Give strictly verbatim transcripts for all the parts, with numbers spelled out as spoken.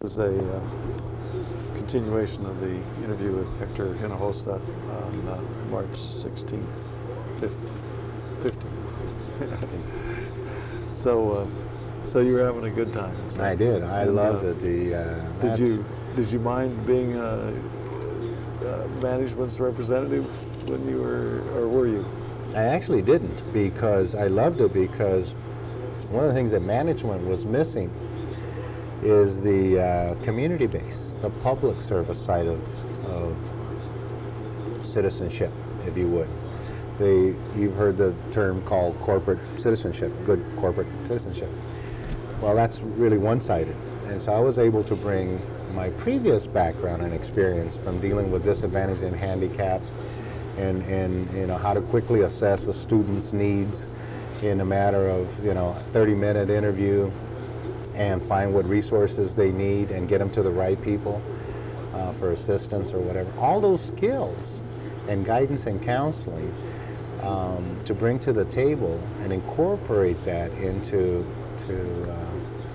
is a uh, continuation of the interview with Hector Hinojosa on uh, March sixteenth, fifteenth. so, uh, so you were having a good time. So, I did. I and, loved uh, it. The uh, did you did you mind being a, a management's representative when you were, or were you? I actually didn't, because I loved it, because one of the things that management was missing is the uh, community base, the public service side of, of citizenship, if you would. They, you've heard the term called corporate citizenship, good corporate citizenship. Well, that's really one-sided. And so I was able to bring my previous background and experience from dealing with disadvantaged and handicapped, and, and you know, how to quickly assess a student's needs in a matter of, you know, thirty minute interview, and find what resources they need and get them to the right people uh, for assistance or whatever. All those skills and guidance and counseling um, to bring to the table and incorporate that into to, uh,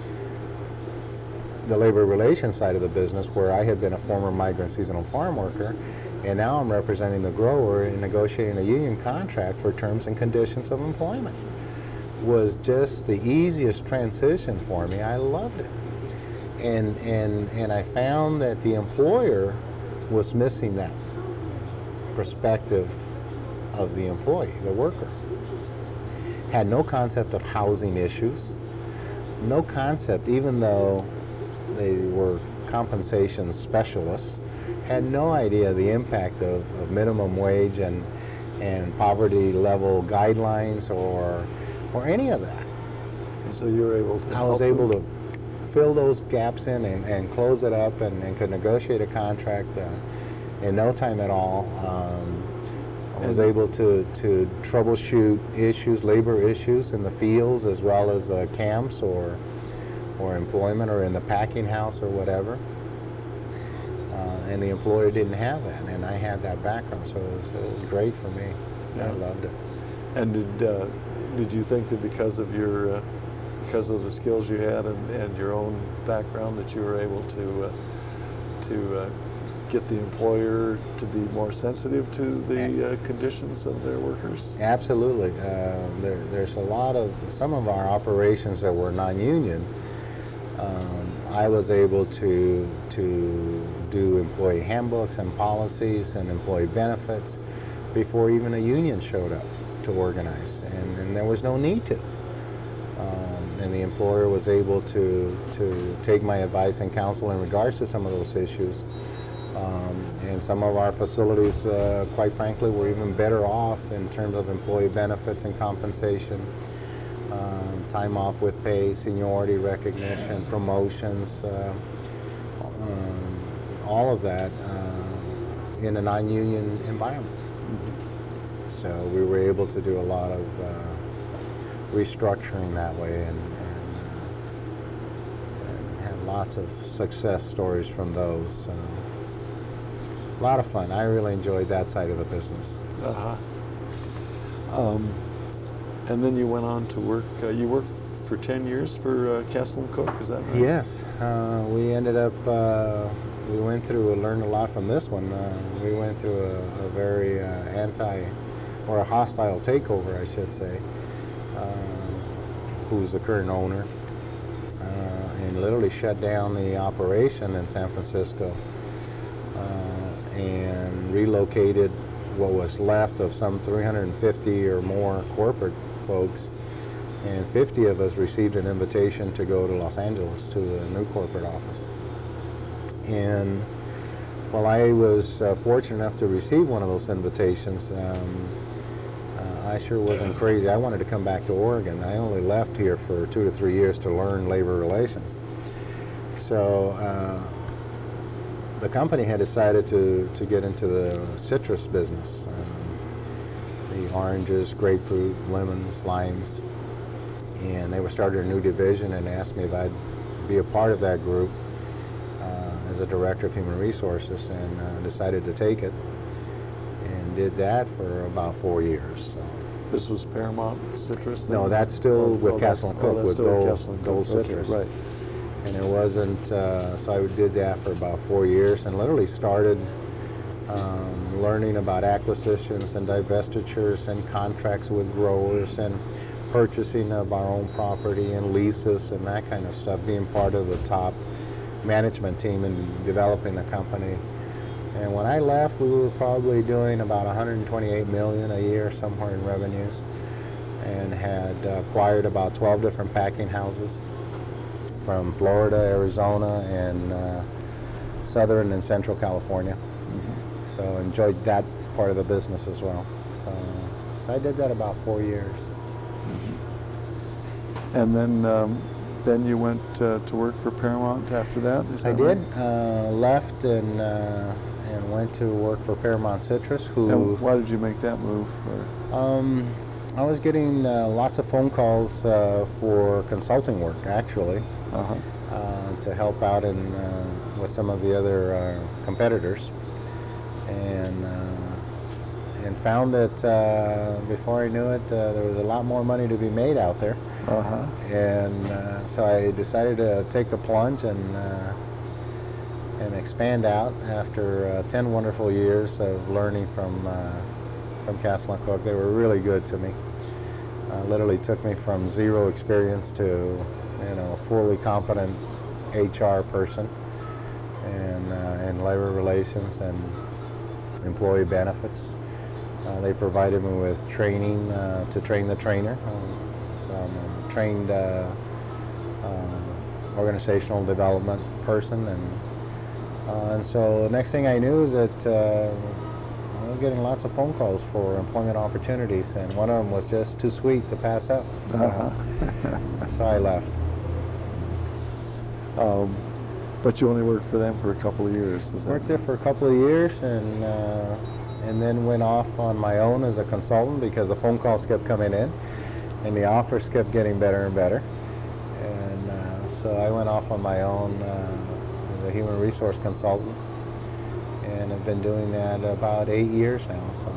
the labor relations side of the business, where I had been a former migrant seasonal farm worker, and now I'm representing the grower in negotiating a union contract for terms and conditions of employment. Was just the easiest transition for me. I loved it. And, and, and I found that the employer was missing that perspective of the employee, the worker. Had no concept of housing issues, no concept, even though they were compensation specialists, had no idea the impact of, of minimum wage and, and poverty level guidelines or or any of that. And so you were able to I was help able them? to fill those gaps in and, and close it up, and, and could negotiate a contract uh, in no time at all. Um, I was And- able to, to troubleshoot issues, labor issues in the fields, as well as uh, camps or, or employment, or in the packing house or whatever. Uh, and the employer didn't have that, and I had that background, so it was, it was great for me. Yeah. I loved it. And did uh, did you think that because of your uh, because of the skills you had and, and your own background, that you were able to uh, to uh, get the employer to be more sensitive to the uh, conditions of their workers? Absolutely. Uh, there, there's a lot of, some of our operations that were non-union, um, I was able to, to do employee handbooks and policies and employee benefits before even a union showed up to organize, and, and there was no need to. Um, and the employer was able to, to take my advice and counsel in regards to some of those issues. Um, and some of our facilities, uh, quite frankly, were even better off in terms of employee benefits and compensation, um, time off with pay, seniority recognition, promotions, uh, um, all of that uh, in a non-union environment. So we were able to do a lot of uh, restructuring that way, and, and, uh, and had lots of success stories from those. Uh, a lot of fun. I really enjoyed that side of the business. Uh-huh. Um, and then you went on to work, uh, you worked for ten years for uh, Castle and Cook, is that right? Yes. Uh, we ended up, uh, we went through, learned a lot from this one. Uh, we went through a, a very uh, anti, or a hostile takeover, I should say, uh, who's the current owner, uh, and literally shut down the operation in San Francisco, uh, and relocated what was left of some three hundred fifty or more corporate folks, and fifty of us received an invitation to go to Los Angeles to the new corporate office. And while I was uh, fortunate enough to receive one of those invitations, um, uh, I sure wasn't crazy. I wanted to come back to Oregon. I only left here for two to three years to learn labor relations. So uh, the company had decided to, to get into the citrus business. Um, the oranges, grapefruit, lemons, limes. And they were starting a new division and asked me if I'd be a part of that group uh, as a director of human resources, and uh, decided to take it, and did that for about four years. So. This was Paramount Citrus? No, then? that's still Oh, with oh, Castle and that's- oh, Cook, that's with still Gold, Castle and Gold Cook. Okay, Citrus. right. And it wasn't, uh, so I did that for about four years and literally started um, learning about acquisitions and divestitures and contracts with growers and purchasing of our own property and leases and that kind of stuff, being part of the top management team and developing the company. And when I left, we were probably doing about one hundred twenty-eight million a year somewhere in revenues, and had acquired about twelve different packing houses from Florida, Arizona, and uh, Southern and Central California. Mm-hmm. So enjoyed that part of the business as well. So, so I did that about four years. Mm-hmm. And then um, then you went uh, to work for Paramount after that? Is that I did. Right? Uh, left and uh, and went to work for Paramount Citrus. Who? And why did you make that move? Or? Um, I was getting uh, lots of phone calls uh, for consulting work, actually, uh-huh. uh, to help out in uh, with some of the other uh, competitors, and uh, and found that uh, before I knew it, uh, there was a lot more money to be made out there. Uh-huh. And uh, so I decided to take a plunge and uh, and expand out after uh, ten wonderful years of learning from uh, from Castle and Cooke. They were really good to me. Uh, literally took me from zero experience to, you know, fully competent H R person, and uh, and labor relations and employee benefits. Uh, they provided me with training uh, to train the trainer. Um, so I'm a trained uh, uh, organizational development person, and uh, and so the next thing I knew is that uh, I was getting lots of phone calls for employment opportunities, and one of them was just too sweet to pass up. So, Uh-huh. so I left. Um, but you only worked for them for a couple of years. Is that Worked there for a couple of years, and uh, and then went off on my own as a consultant because the phone calls kept coming in, and the offers kept getting better and better. And uh, so I went off on my own uh, as a human resource consultant, and I've been doing that about eight years now. So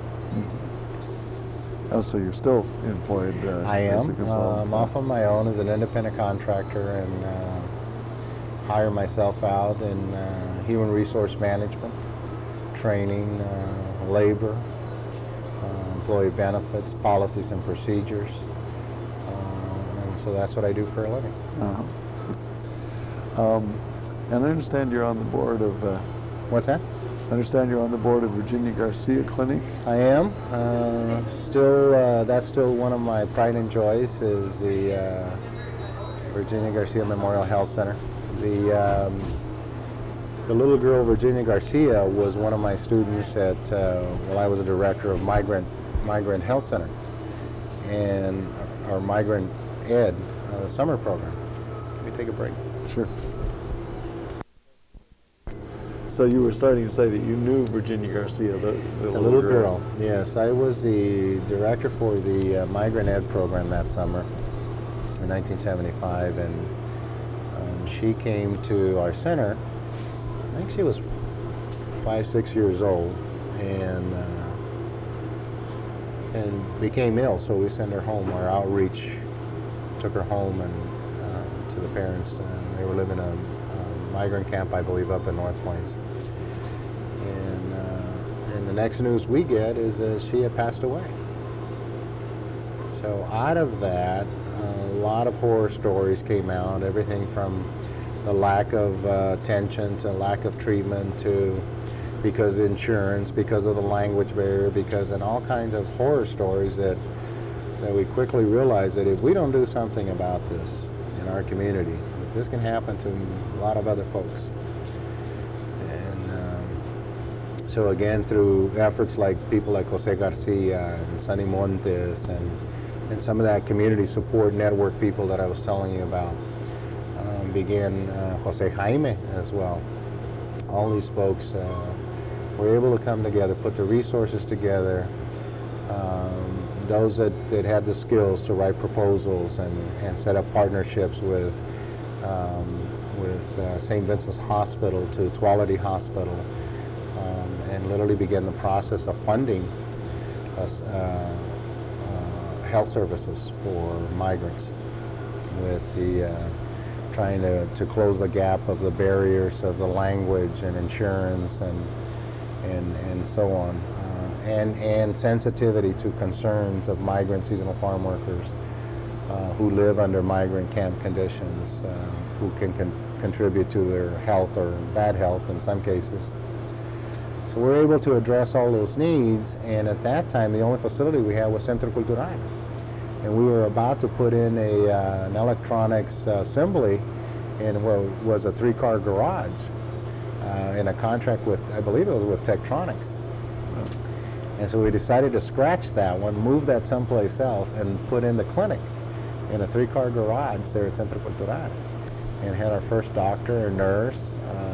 Mm-hmm. Oh, so you're still employed uh, I as a am. Uh, consultant? I'm off on my own as an independent contractor, and uh, hire myself out in uh, human resource management, training, uh, labor, uh, employee benefits, policies and procedures. Uh, and so that's what I do for a living. Uh-huh. Um, and I understand you're on the board of. Uh, What's that? I understand you're on the board of Virginia Garcia Clinic. I am. Uh, still, uh, that's still one of my pride and joys is the uh, Virginia Garcia Memorial Health Center. The um, the little girl Virginia Garcia was one of my students at uh, well, I was a director of Migrant Migrant Health Center and our Migrant Ed uh, summer program. Let me take a break. Sure. So you were starting to say that you knew Virginia Garcia, the, the, The little, little girl. girl, yes. I was the director for the uh, Migrant Ed program that summer in nineteen seventy-five, and um, she came to our center. I think she was five, six years old, and uh, and became ill. So we sent her home. Our outreach took her home and uh, to the parents. Uh, they were living in a, a migrant camp, I believe, up in North Plains. And uh, and the next news we get is that she had passed away. So out of that, a lot of horror stories came out. Everything from the lack of uh, attention to lack of treatment to because of insurance, because of the language barrier, because and all kinds of horror stories that that we quickly realized that if we don't do something about this in our community, that this can happen to a lot of other folks. And um, so again, through efforts like people like Jose Garcia and Sonny Montes and and some of that community support network people that I was telling you about, um, began uh, Jose Jaime as well. All these folks uh, were able to come together, put the resources together, um, those that, that had the skills to write proposals and, and set up partnerships with um, with uh, Saint Vincent's Hospital to Tuality Hospital, um, and literally began the process of funding us, uh, uh, health services for migrants with the uh, trying to, to close the gap of the barriers of the language and insurance and and and so on, uh, and and sensitivity to concerns of migrant seasonal farm workers uh, who live under migrant camp conditions, uh, who can con contribute to their health or bad health in some cases. So we're able to address all those needs, and at that time the only facility we had was Centro Cultural. And we were about to put in a, uh, an electronics uh, assembly in what was a three-car garage uh, in a contract with, I believe it was with Tektronix. And so we decided to scratch that one, move that someplace else, and put in the clinic in a three-car garage there at Centro Cultural. And had our first doctor or nurse,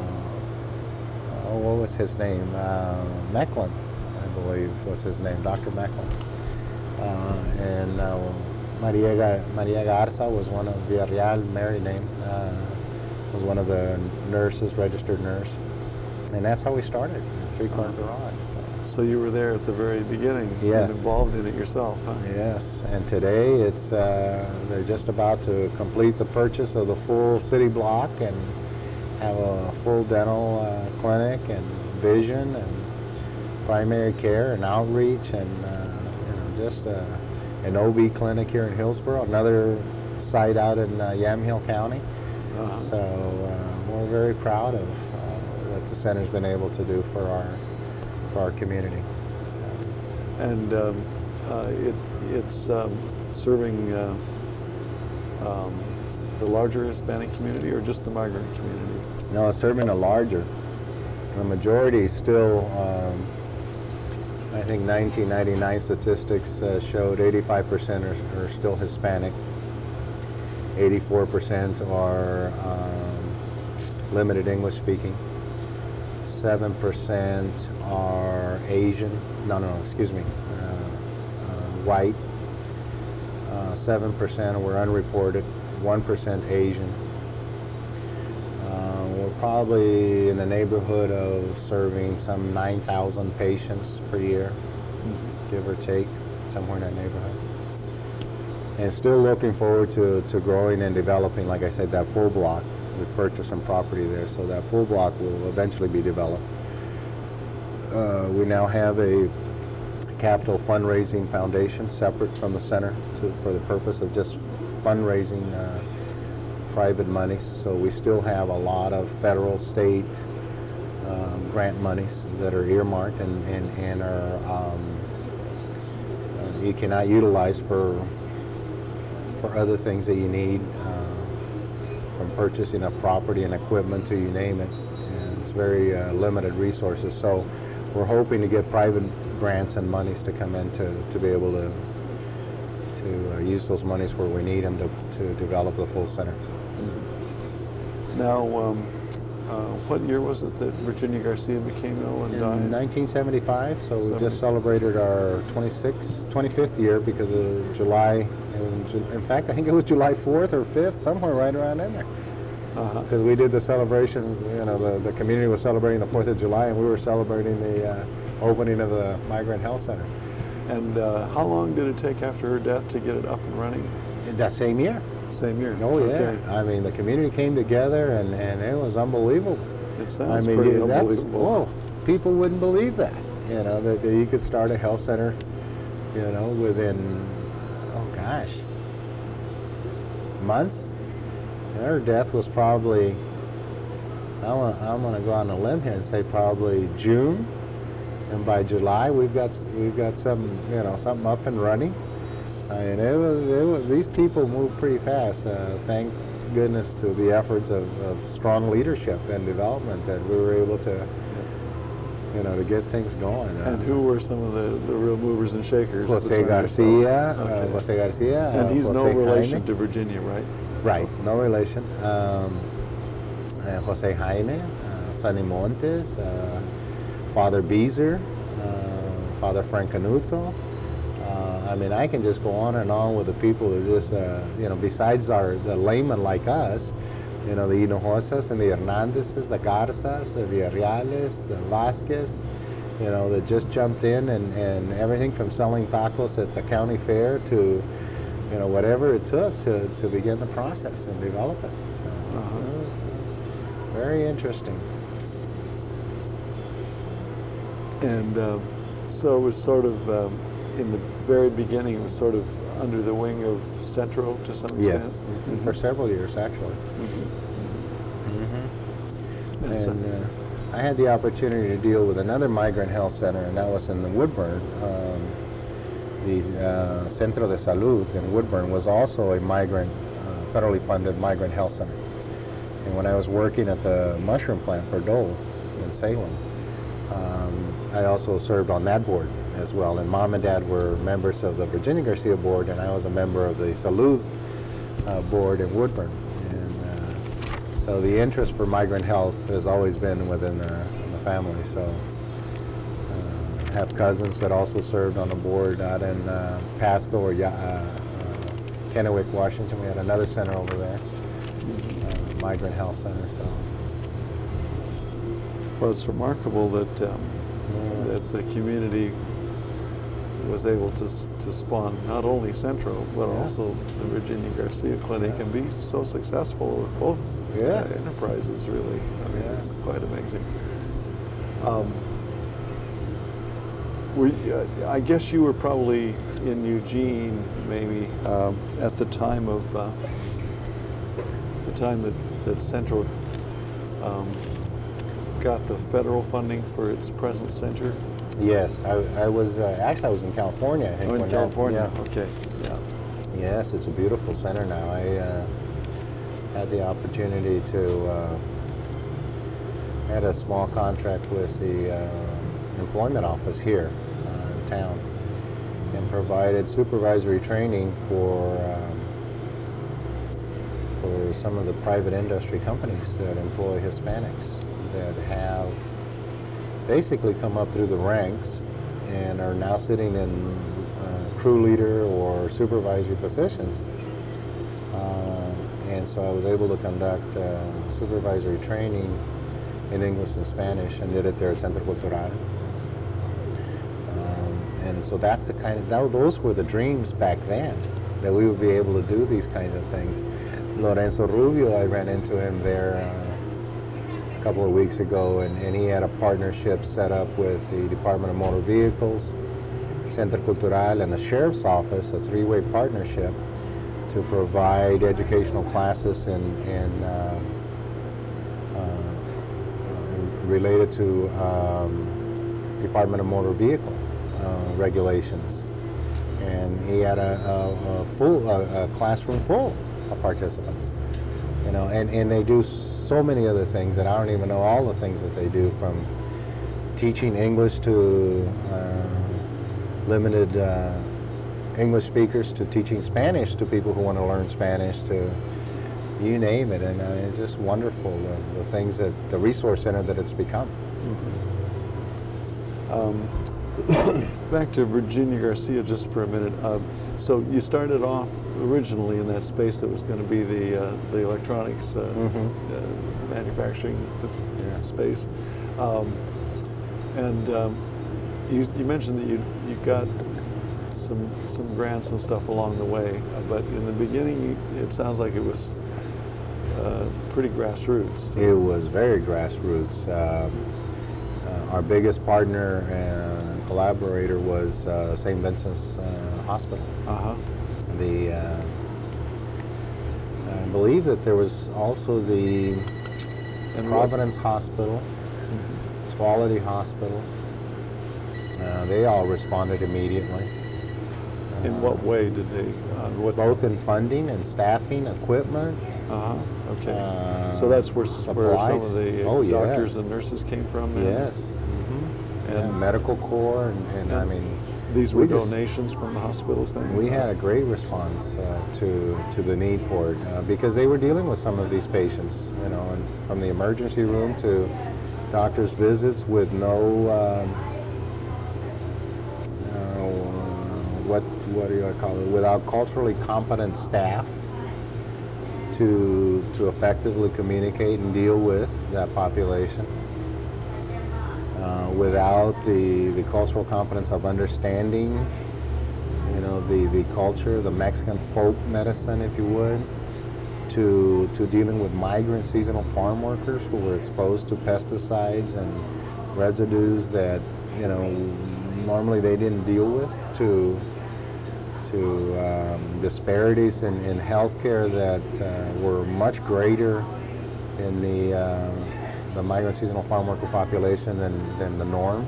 uh, oh, what was his name? Uh, Mecklin, I believe was his name, Doctor Mecklin. Uh, and uh, Maria, Maria Garza was one of Villarreal, married name, uh, was one of the nurses, registered nurse. And that's how we started, a three-car garage. So. So you were there at the very beginning, Yes. and involved in it yourself, huh? Yes, and today it's uh, they're just about to complete the purchase of the full city block and have a full dental uh, clinic and vision and primary care and outreach and uh, you know, just uh, an O B clinic here in Hillsborough, another site out in uh, Yamhill County. Uh-huh. So uh, we're very proud of uh, what the center's been able to do for our for our community. And um, uh, it, it's um, serving uh, um, the larger Hispanic community or just the migrant community? No, it's serving a larger. The majority still, um, I think nineteen ninety-nine statistics uh, showed eighty-five percent are, are still Hispanic. eighty-four percent are um, limited English speaking. seven percent are Asian, no, no, excuse me, uh, uh, white. Uh, seven percent were unreported, one percent Asian. Uh, we're probably in the neighborhood of serving some nine thousand patients per year, mm-hmm. give or take, somewhere in that neighborhood. And still looking forward to, to growing and developing, like I said, that full block. We purchased some property there, so that full block will eventually be developed. Uh, we now have a capital fundraising foundation separate from the center to, for the purpose of just fundraising uh, private monies. So we still have a lot of federal, state um, grant monies that are earmarked and, and, and are um, uh, you cannot utilize for for other things that you need, uh, from purchasing of property and equipment to you name it. And it's very uh, limited resources. So we're hoping to get private grants and monies to come in to, to be able to to uh, use those monies where we need them to, to develop the full center. Mm-hmm. Now, um, uh, what year was it that Virginia Garcia became ill and In died? nineteen seventy-five, so we just celebrated our twenty-sixth, twenty-fifth year because of July. In fact, I think it was July fourth or fifth, somewhere right around in there. Because uh-huh. we did the celebration, you know, the, the community was celebrating the fourth of July, and we were celebrating the uh, opening of the Migrant Health Center. And uh, how long did it take after her death to get it up and running? That same year. Same year? Oh, yeah. Okay. I mean, the community came together, and, and it was unbelievable. It sounds I mean, pretty that's, unbelievable. Whoa, people wouldn't believe that, you know, that, that you could start a health center, you know, within, oh gosh, months. And her death was probably, I'm gonna, I'm gonna go on a limb here and say probably June, and by July we've got we've got some, you know, something up and running. I mean, it was, it was these people moved pretty fast. Uh, thank goodness to the efforts of, of strong leadership and development that we were able to, you know, to get things going. And who were some of the, the real movers and shakers? Jose Garcia, okay. uh, Jose Garcia. And he's uh, no Jose relation Jaime. to Virginia, right? Right, no relation. Um, uh, Jose Jaime, uh, Sonny Montes, uh, Father Beezer, uh, Father Frank Canuzzo. Uh, I mean, I can just go on and on with the people that just, uh, you know, besides our the laymen like us, you know, the Hinojosas and the Hernandezes, the Garzas, the Villarreales, the Vasquez, you know, that just jumped in and, and everything from selling tacos at the county fair to, you know, whatever it took to, to begin the process and develop it. So, very interesting. And um, so it was sort of, um, in the very beginning, it was sort of under the wing of Centro to some extent? Yes, mm-hmm. For several years, actually. Mm-hmm. Mm-hmm. And, so, And uh, I had the opportunity to deal with another migrant health center, and that was in the Woodburn. Um, the uh, Centro de Salud in Woodburn was also a migrant, uh, federally funded migrant health center. And when I was working at the mushroom plant for Dole in Salem, um, I also served on that board as well. And Mom and Dad were members of the Virginia Garcia board, and I was a member of the Salud uh, board in Woodburn. And uh, so the interest for migrant health has always been within the, in the family. So uh, I have cousins that also served on the board out in uh, Pasco or uh, uh, Kennewick, Washington. We had another center over there, uh, migrant health center. So. Well, it's remarkable that um, Yeah. that the community was able to s- to spawn not only Centro but Yeah. also the Virginia Garcia Clinic Yeah. and be so successful with both Yes. uh, enterprises. Really, I mean, Yeah. it's quite amazing. Um, were you, uh, I guess you were probably in Eugene, maybe um, at the time of uh, the time that that Centro um, got the federal funding for its present center. Yes, I, I was, uh, actually I was in California, I think. Oh, in when that- California. yeah. Okay. Yeah. Yes, it's a beautiful center now. I uh, had the opportunity to, uh, had a small contract with the uh, employment office here uh, in town and provided supervisory training for, um, for some of the private industry companies that employ Hispanics that have basically come up through the ranks and are now sitting in uh, crew leader or supervisory positions. Uh, and so I was able to conduct uh, supervisory training in English and Spanish and did it there at Centro Cultural. Um, and so that's the kind of, that, those were the dreams back then, that we would be able to do these kinds of things. Lorenzo Rubio, I ran into him there uh, a couple of weeks ago, and, and he had a partnership set up with the Department of Motor Vehicles, Centro Cultural, and the Sheriff's Office, a three-way partnership to provide educational classes in, in uh, uh, related to um, Department of Motor Vehicle uh, regulations. And he had a, a, a full a, a classroom full of participants, you know, and, and they do so many other things that I don't even know all the things that they do, from teaching English to uh, limited uh, English speakers to teaching Spanish to people who want to learn Spanish, to you name it. And uh, it's just wonderful, the, the things that, the resource center that it's become. Mm-hmm. um, back to Virginia Garcia just for a minute. Um, so you started off originally in that space that was going to be the uh, the electronics uh, Mhm. uh, manufacturing Yeah. space, um, and um, you, you mentioned that you you got some some grants and stuff along the way, uh, but in the beginning it sounds like it was uh, pretty grassroots. It was very grassroots. Um, uh, our biggest partner and collaborator was uh, Saint Vincent's uh, Hospital. Uh huh. The uh, I believe that there was also the And what- Providence Hospital, Quality Hospital. Uh, they all responded immediately. In Uh, what way did they? Uh, what? Both in funding and staffing, equipment. Uh huh. Okay. Uh, so that's where s- where some supplies. of the Oh, doctors yes. and nurses came from. Then? Yes. Mm-hmm. And- And medical corps, and, and I And mean, These were we just- donations from the hospitals then? we had a great response uh, to to the need for it uh, because they were dealing with some of these patients, you know, and from the emergency room to doctor's visits with no um, uh, what what do you call it? Without culturally competent staff to to effectively communicate and deal with that population. Uh, without the, the cultural competence of understanding, you know, the, the culture, the Mexican folk medicine, if you would, to, to dealing with migrant seasonal farm workers who were exposed to pesticides and residues that, you know, normally they didn't deal with, to, to um, disparities in, in healthcare that uh, were much greater in the, uh, the migrant seasonal farm worker population than, than the norm.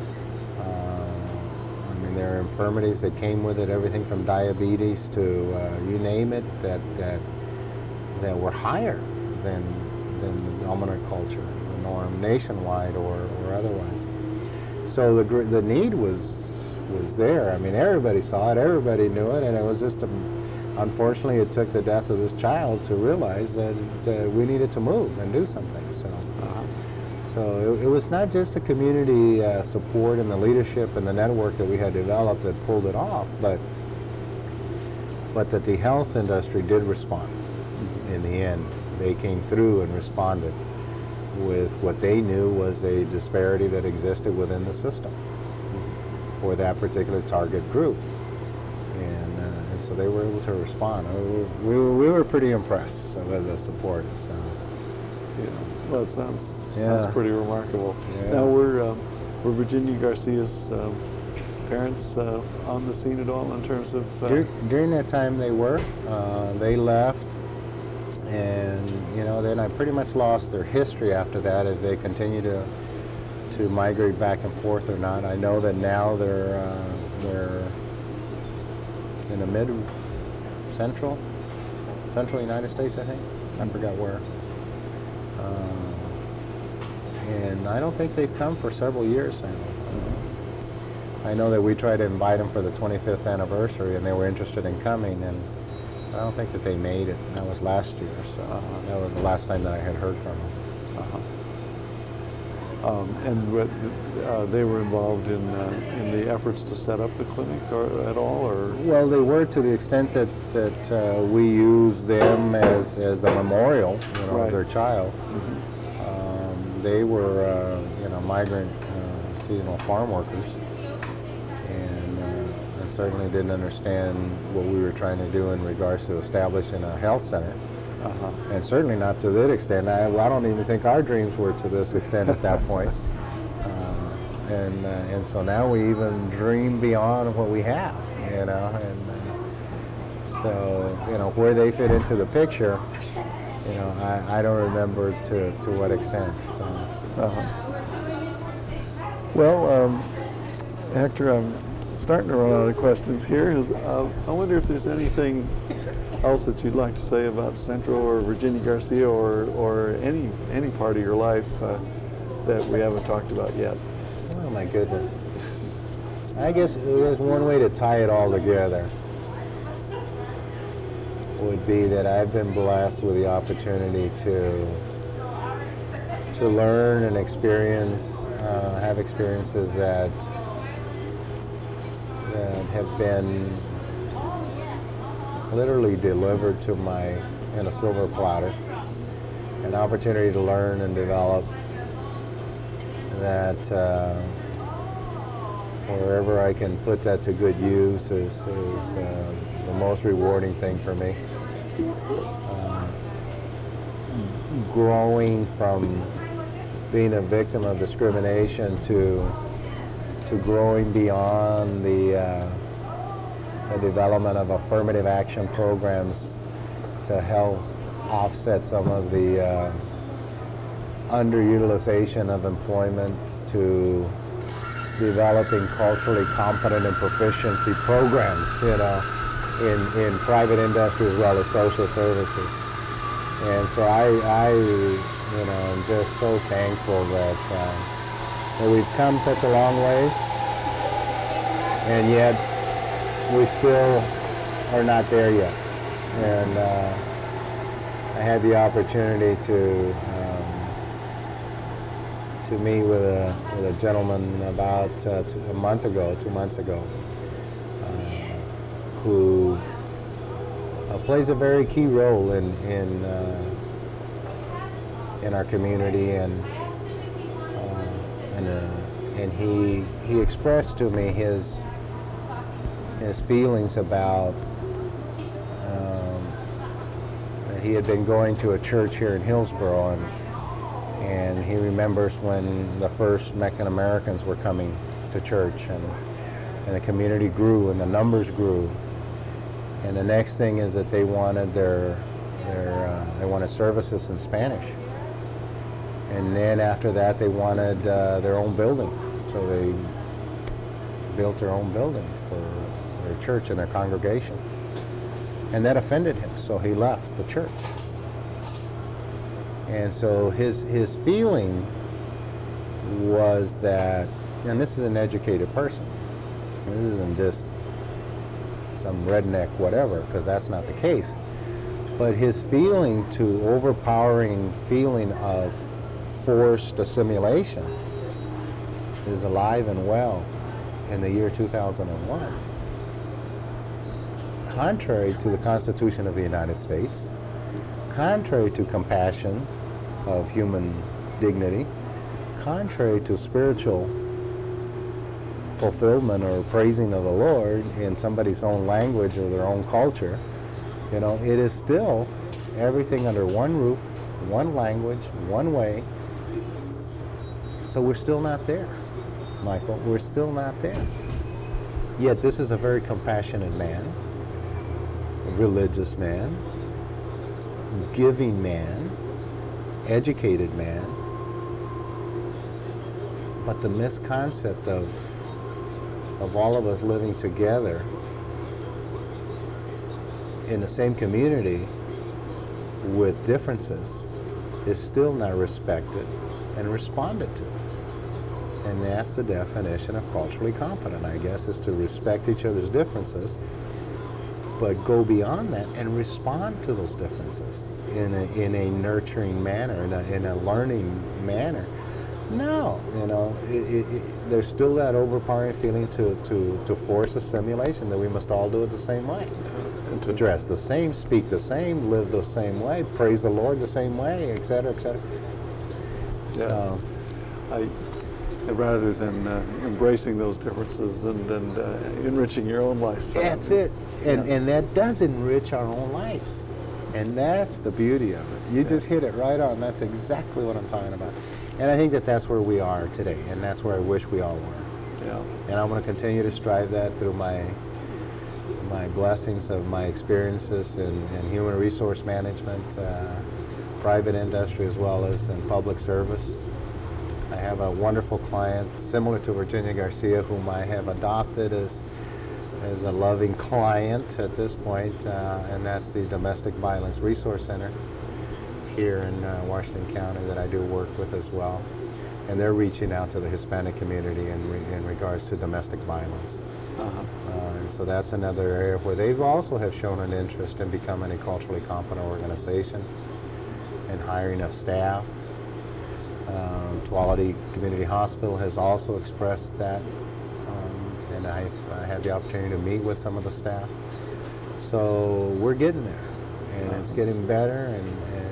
I mean, there are infirmities that came with it, everything from diabetes to uh, you name it, that, that, that were higher than, than the dominant culture, the norm nationwide or, or otherwise. So the, gr- the need was, was there. I mean, everybody saw it, everybody knew it, and it was just, a, unfortunately, it took the death of this child to realize that, that we needed to move and do something. So. Uh-huh. So it, it was not just the community uh, support and the leadership and the network that we had developed that pulled it off, but but that the health industry did respond. In the end, they came through and responded with what they knew was a disparity that existed within the system for that particular target group, and uh, and so they were able to respond. We, we, were, we were pretty impressed with the support. So. Yeah. Well, it sounds Yeah. sounds pretty remarkable. Yes. Now, were um, were Virginia Garcia's um, parents uh, on the scene at all in terms of? Uh, Dur- during that time, they were. Uh, they left, and you know, then I pretty much lost their history after that. If they continue to to migrate back and forth or not, I know that now they're uh, they're in the mid central central United States, I think. I forgot where. Uh, and I don't think they've come for several years now. Uh, I know that we tried to invite them for the twenty-fifth anniversary, and they were interested in coming, and I don't think that they made it. That was last year, so uh, that was the last time that I had heard from them. Uh-huh. Um, and what, uh, they were involved in uh, in the efforts to set up the clinic, or at all, or? Well, they were, to the extent that that uh, we use them as as the memorial, you know, Right. of their child. Mm-hmm. Um, they were, uh, you know, migrant uh, seasonal farm workers, and, uh, and certainly didn't understand what we were trying to do in regards to establishing a health center. Uh-huh. And certainly not to that extent. I, I don't even think our dreams were to this extent at that point. Uh, and uh, and so now we even dream beyond what we have, you know. And uh, so, you know, where they fit into the picture, you know, I, I don't remember to, to what extent. So. Uh-huh. Well, um, Hector, I'm starting to run out of questions here. Is, uh, I wonder if there's anything else that you'd like to say about Centro or Virginia Garcia, or or any any part of your life uh, that we haven't talked about yet. Oh my goodness. I guess there's one way to tie it all together. Would be that I've been blessed with the opportunity to to learn and experience, uh, have experiences that that have been literally delivered to my in a silver platter. An opportunity to learn and develop that uh, wherever I can put that to good use is, is uh, the most rewarding thing for me. Uh, growing from being a victim of discrimination to to growing beyond the uh, the development of affirmative action programs to help offset some of the uh, underutilization of employment, to developing culturally competent and proficiency programs, you know, in, in private industry as well as social services. And so I, I you know, am just so thankful that, uh, that we've come such a long ways, and yet we still are not there yet. And uh, I had the opportunity to um, to meet with a with a gentleman about uh, two, a month ago, two months ago, uh, who uh, plays a very key role in in uh, in our community, and uh, and uh, and he he expressed to me his his feelings about um, he had been going to a church here in Hillsboro, and and he remembers when the first Mexican Americans were coming to church, and and the community grew and the numbers grew. And the next thing is that they wanted their their uh, they wanted services in Spanish. And then after that, they wanted uh, their own building, so they built their own building for their church and their congregation. And that offended him, so he left the church. And so his his feeling was that, and this is an educated person, this isn't just some redneck whatever, because that's not the case, but his feeling to overpowering feeling of forced assimilation is alive and well in the year two thousand one. Contrary to the Constitution of the United States, contrary to compassion of human dignity, contrary to spiritual fulfillment or praising of the Lord in somebody's own language or their own culture, you know, it is still everything under one roof, one language, one way. So we're still not there, Michael. We're still not there. Yet this is a very compassionate man, a religious man, giving man, educated man. But the misconcept of of all of us living together in the same community with differences is still not respected and responded to. And that's the definition of culturally competent, I guess, is to respect each other's differences, but go beyond that and respond to those differences in a, in a nurturing manner, in a, in a learning manner. No, you know, it, it, it, there's still that overpowering feeling to, to, to force assimilation, that we must all do it the same way. And to dress the same, speak the same, live the same way, praise the Lord the same way, et cetera, et cetera. Yeah. So, I, rather than uh, embracing those differences and, and uh, enriching your own life. That's it. And, yeah. and that does enrich our own lives. And that's the beauty of it. You yeah. just hit it right on. That's exactly what I'm talking about. And I think that that's where we are today, and that's where I wish we all were. Yeah. And I'm going to continue to strive that through my my blessings of my experiences in, in human resource management, uh, private industry, as well as in public service. I have a wonderful client similar to Virginia Garcia, whom I have adopted as as a loving client at this point, uh, and that's the Domestic Violence Resource Center here in uh, Washington County that I do work with as well. And they're reaching out to the Hispanic community in, re in regards to domestic violence. Uh-huh. Uh, and so that's another area where they've also have shown an interest in becoming a culturally competent organization and hiring of staff. Um, Tuolumne Community Hospital has also expressed that, um, and I've, I had the opportunity to meet with some of the staff. So we're getting there, and uh-huh. it's getting better, and, and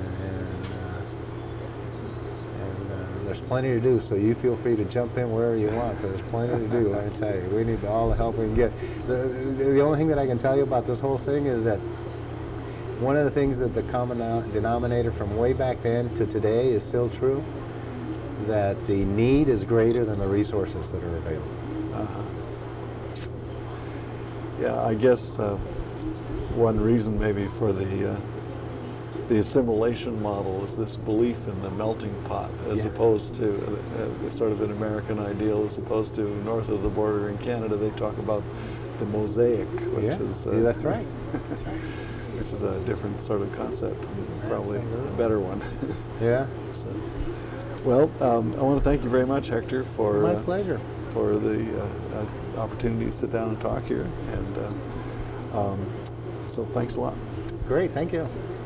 there's plenty to do, so you feel free to jump in wherever you want, because there's plenty to do, let me tell you. We need all the help we can get. The, the only thing that I can tell you about this whole thing is that one of the things that the common denominator from way back then to today is still true, that the need is greater than the resources that are available. Uh-huh. Yeah, I guess uh, one reason maybe for the uh, the assimilation model is this belief in the melting pot, as yeah. opposed to uh, sort of an American ideal, as opposed to north of the border in Canada, they talk about the mosaic, which yeah. is uh, yeah, that's right. That's right. which is a different sort of concept, probably Absolutely. a better one. Yeah. So, well, um, I want to thank you very much, Hector, for my uh, pleasure for the uh, uh, opportunity to sit down and talk here, and uh, um, so thanks a lot. Great, thank you.